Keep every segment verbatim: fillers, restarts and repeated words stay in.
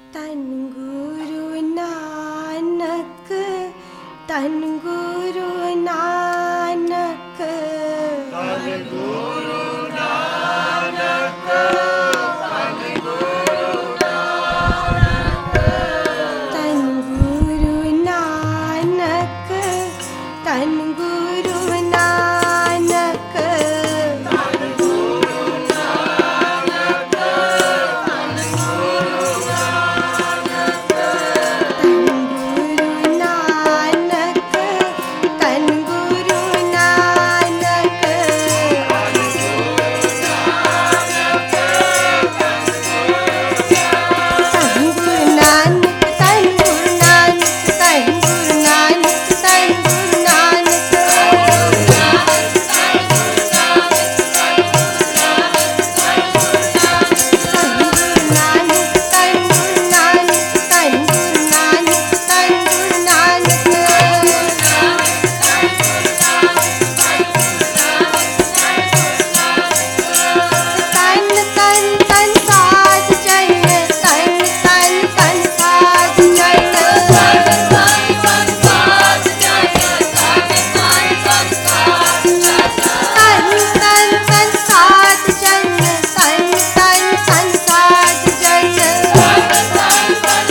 तन गुरु नानक तन गुरु नानक तन गुरु नानक तन गुरु नानक तन गुरु नानक तन गुरु नानक तन गुरु नानक तन गुरु नानक तन गुरु नानक तन गुरु नानक तन गुरु नानक तन गुरु नानक तन गुरु नानक तन गुरु नानक तन गुरु नानक तन गुरु नानक तन गुरु नानक तन गुरु नानक तन तन तन साध चरण तन तन तन साध चरण तन तन तन साध चरण तन तन तन साध चरण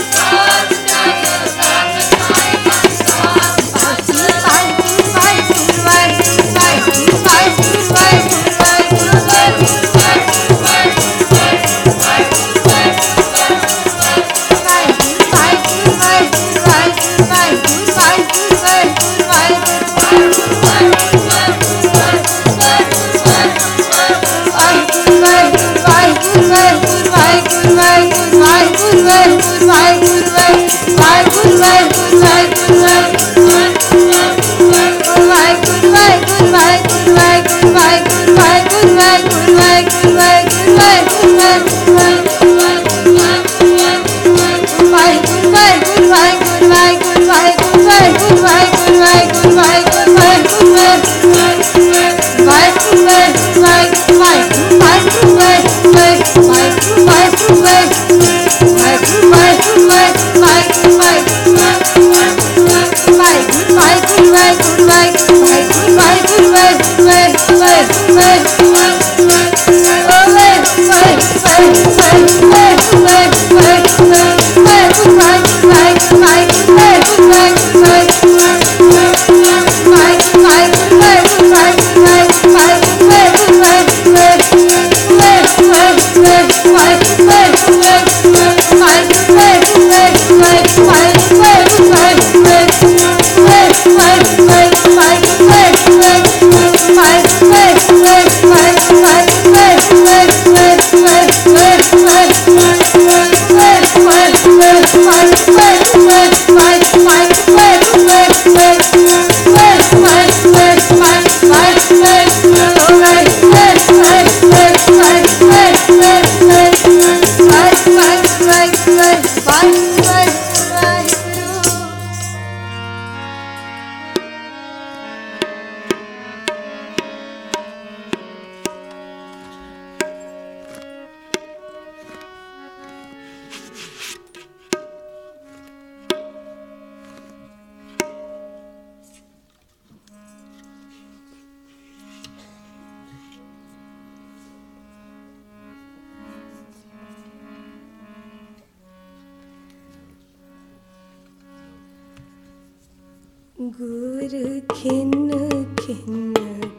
गुर खिन खिन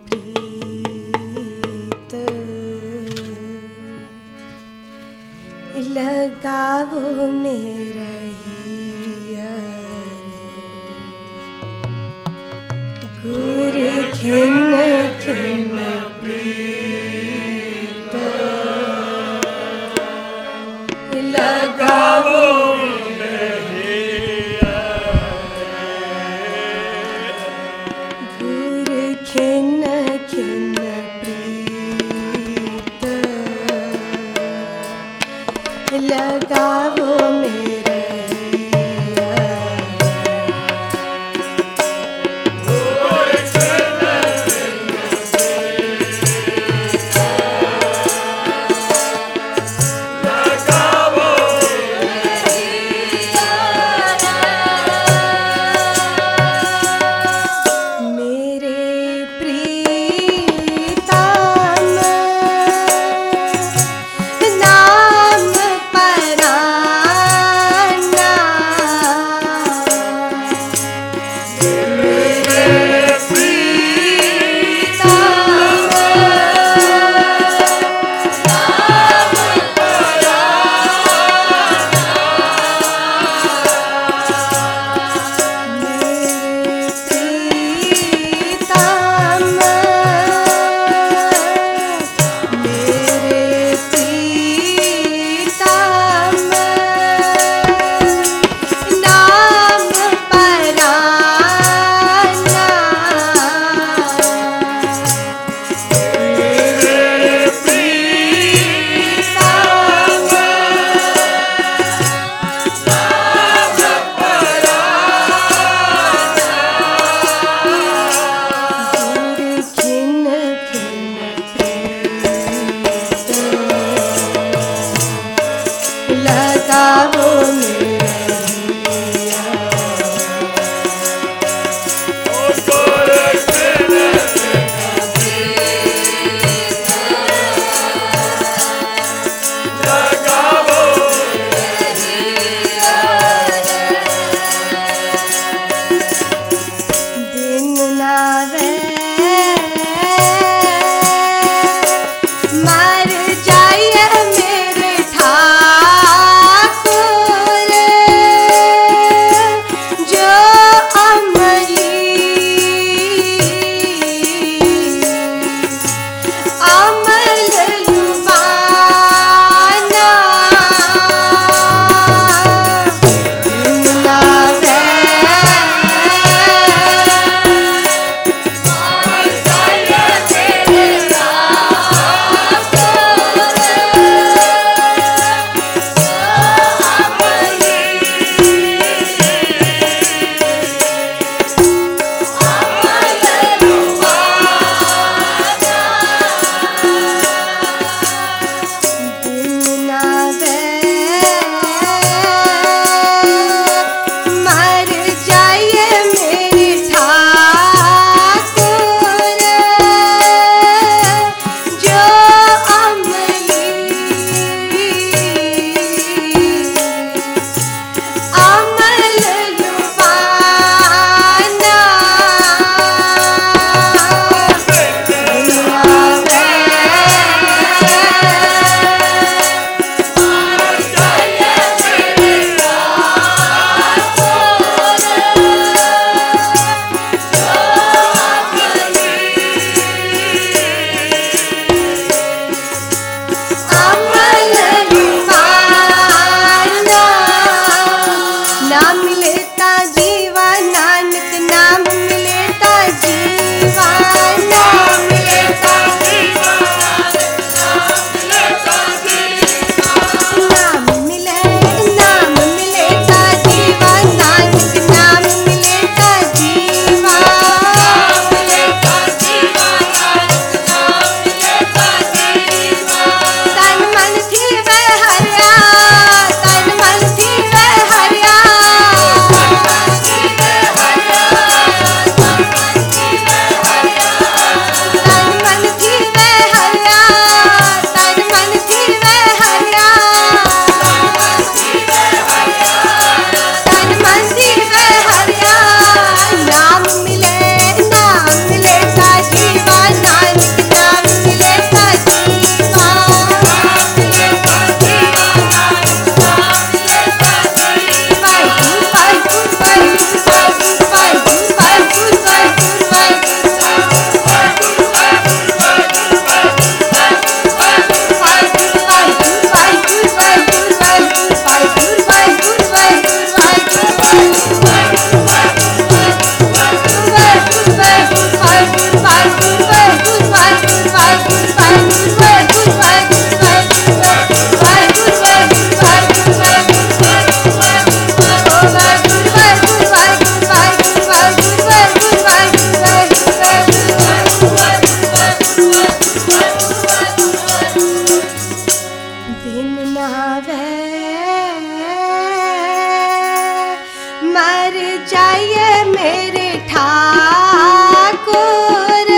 प्रीत लगावो मेरा गुर खिन खिन प्रीत लगावो गुर खिन खिन प्रीत लगावो मेरे लगावो लगावो मेरा दिन नावे मर जाइए मेरे ठाकुर जो अमली अमल लुबाना दिन नावे मर जाइए मेरे ठाकुर जो अमली अमल लुबाना अमल लुबाना नाम लेता जीवा नानक नाम लेता जीवा नाम लेता नाम मिले नाम मिलेता जीवा नानक नाम मिलेता जीवा तन मन थी वह हरिया तन मन थी वह हरिया तन मन थी वह हरिया तन मन थी वह हरिया तन मन थी वह हरिया नाम मिले नाम मिलेता जीवा नानक नाम मिलेता जीवा दिन नावे मर जाइए मेरे ठाकुर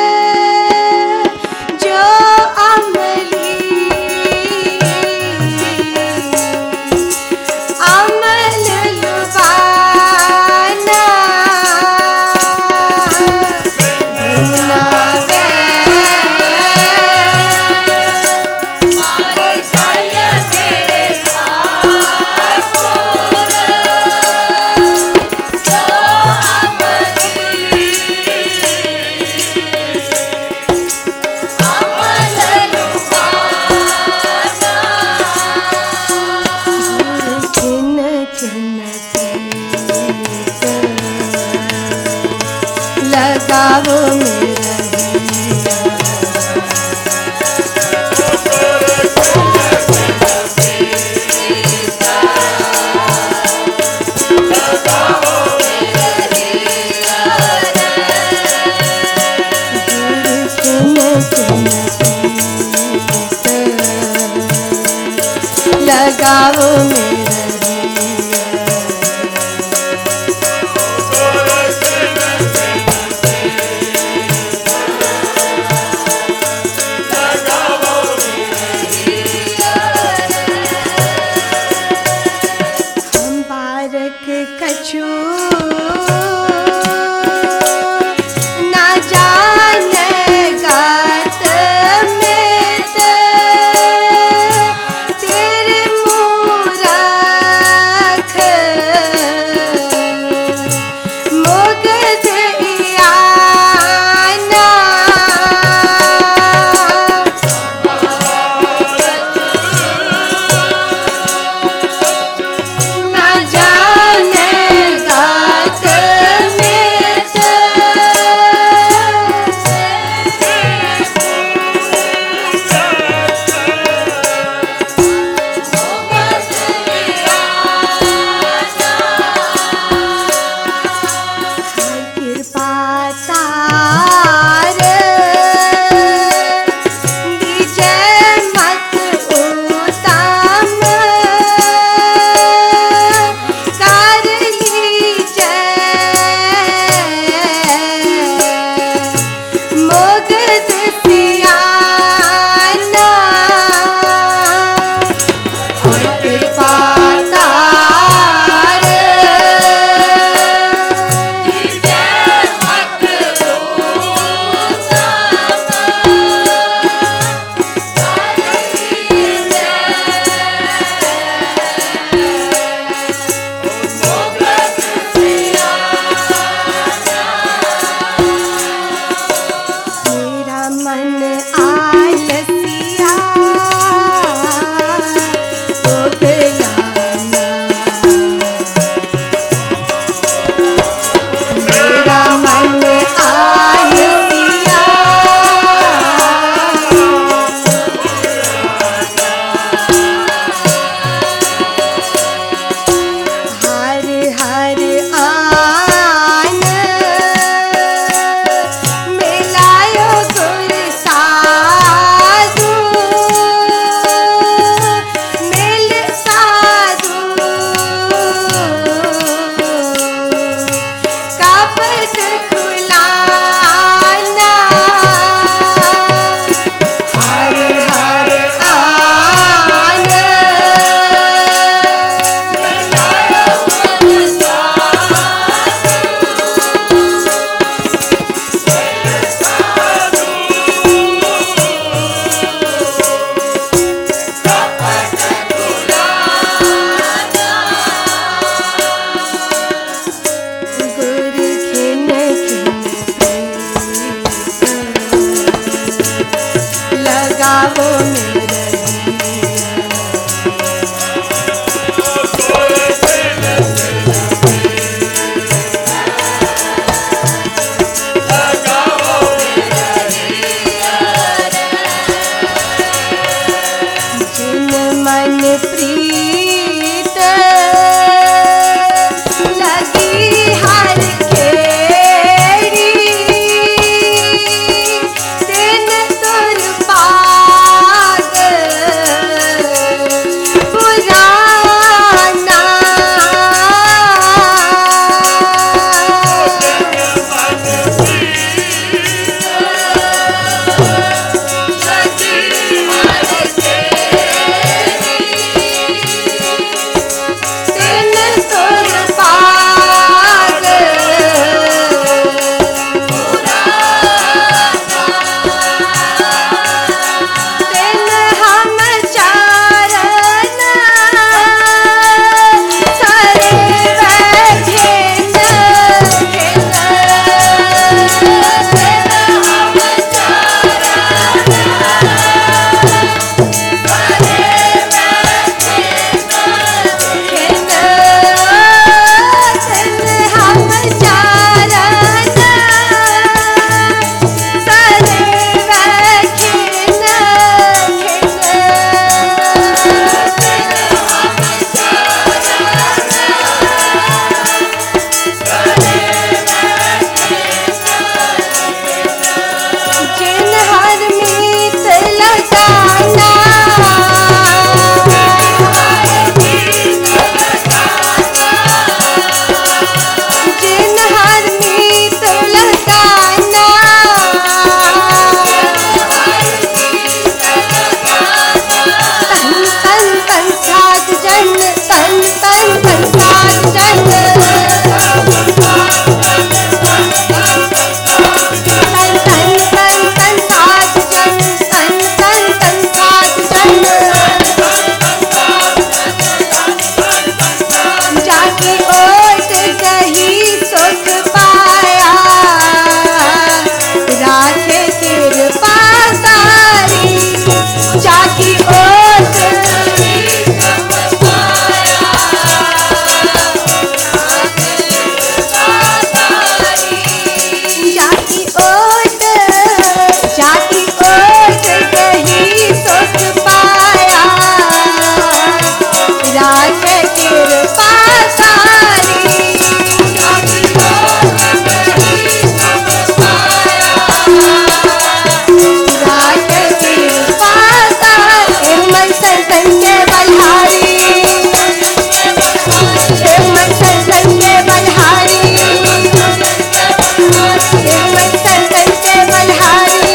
जो अमली अमल लुबाना दिन नावे Oh लगाओ मेरा कछु ना जाने गात में तेरे मूरख मुगध आना ना जाने गा राखे कृपा सारी राखे कृपा सारी मन संतन के बलहारी मन संतन के बलहारी मन संतन के बलहारी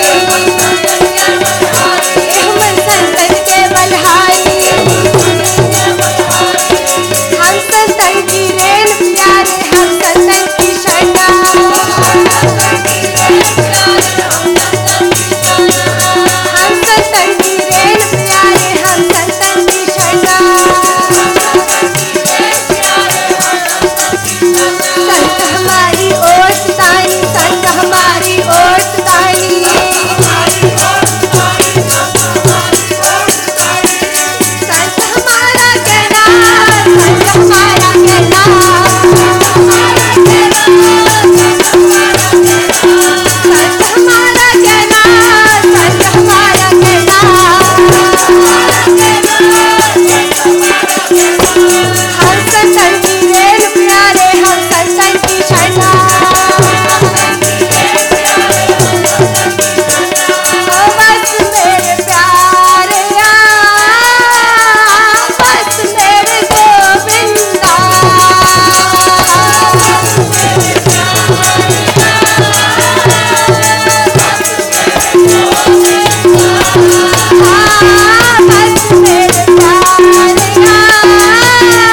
मन संतन के बलहारी हम संतन की रेन प्यारे हम संतन की शरणा हम संतन की रेन प्यारे हम संतन की शरणा संत हमारी ओट तानी संत हमारी ओट तानी संत हमारा कहना संत हमारा कहना संत हमारा कहना संत हमारा कहना हम संतन की रेन प्यारे हम संतन की शरणा ओ बस मेरे प्यारे आ बस मेरे गोविंदा हाँ बस मेरे प्यारे आ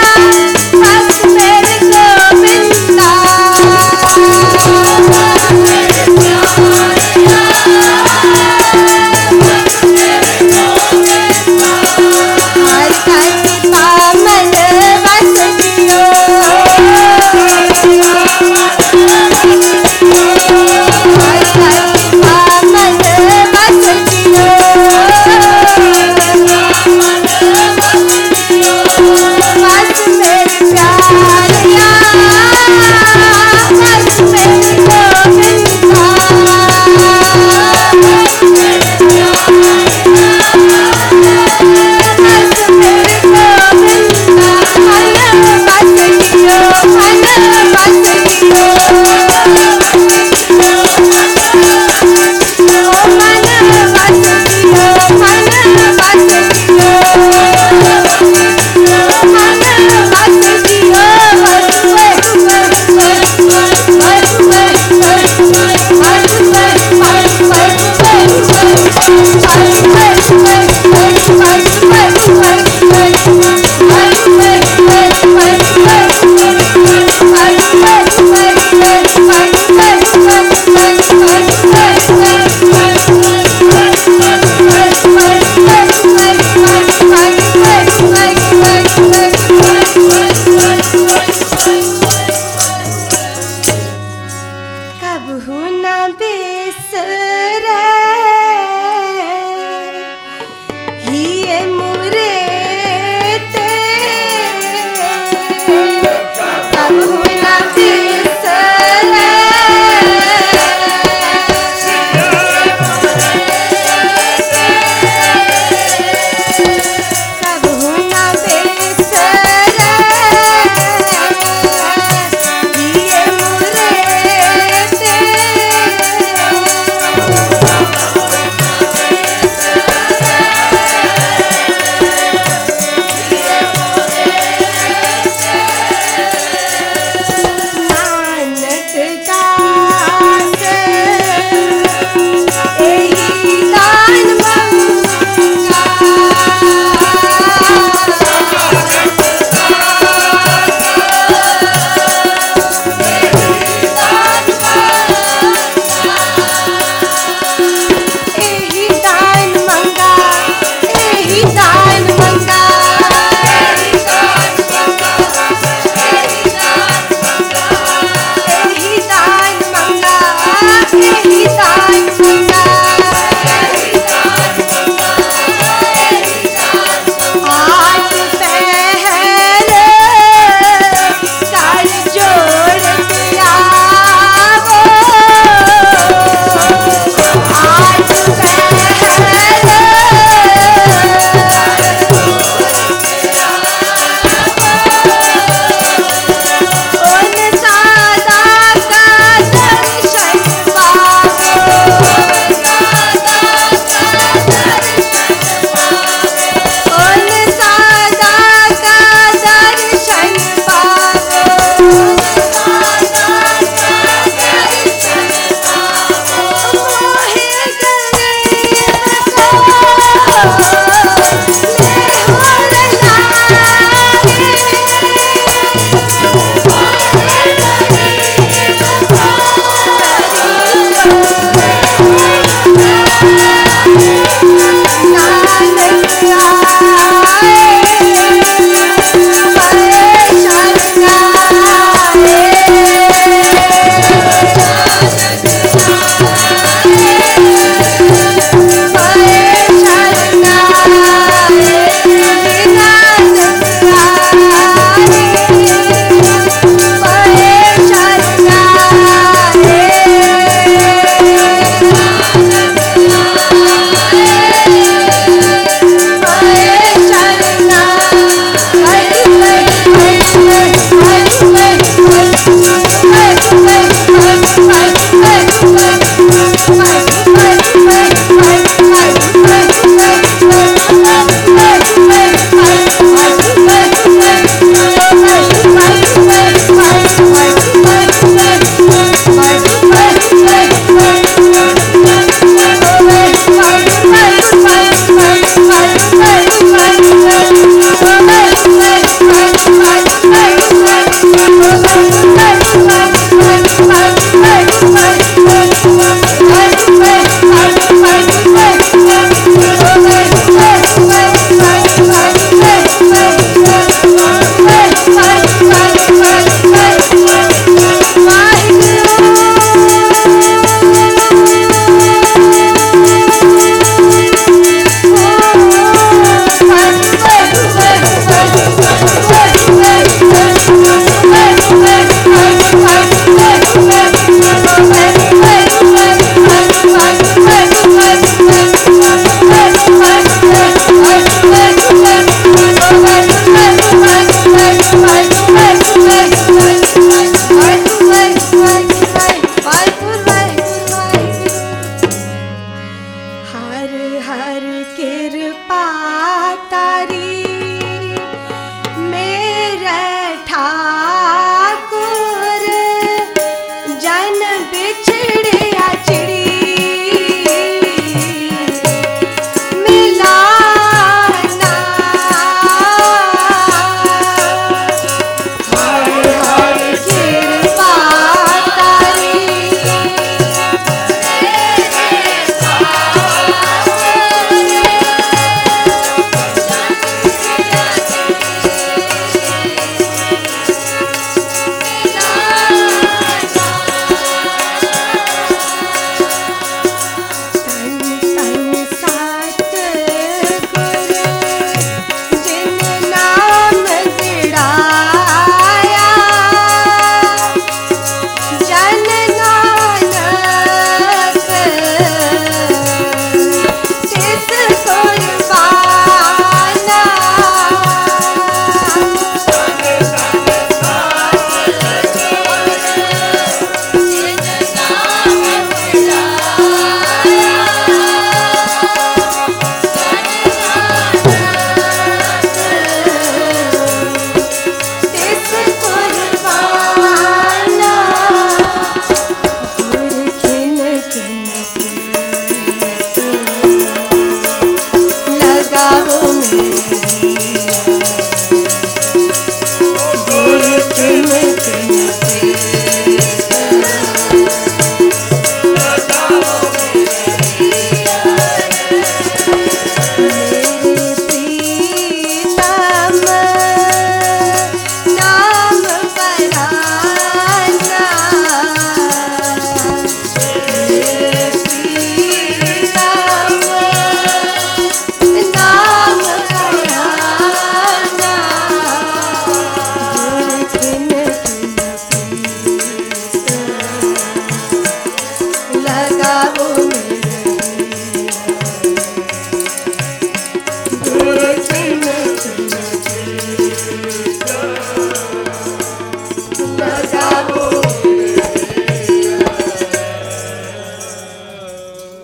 किन किन प्रीत मेरे प्रीतम नाम पराना मेरे प्रीतम नाम पराना किन किन प्रीत लगाओ